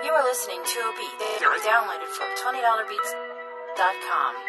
You are listening to a beat downloaded from $20beats.com.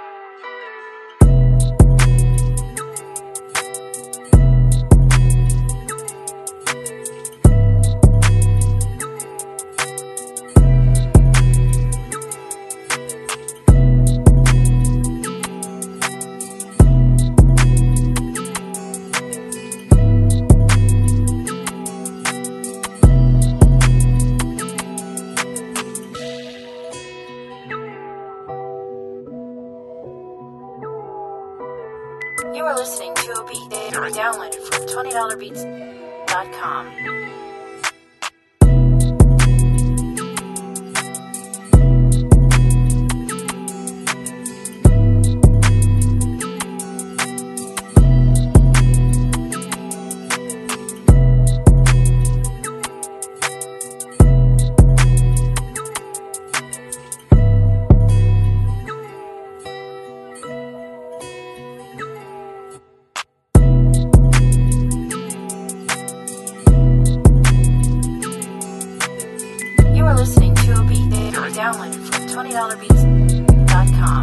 You are listening to a beat downloaded from $20beats.com. You are listening to a beat downloaded from $20beats.com.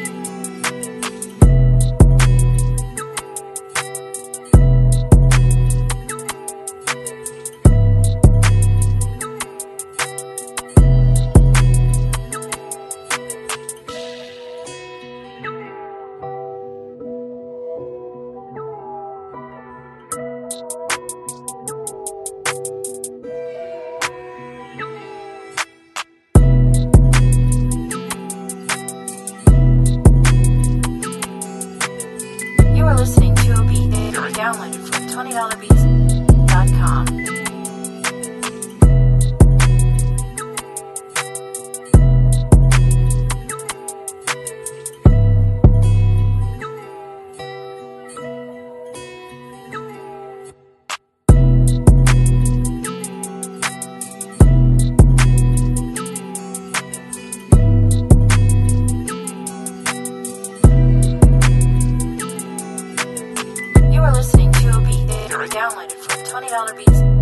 You are listening to a beat downloaded from $20beats.com. You are listening to a beat downloaded from $20beats.com.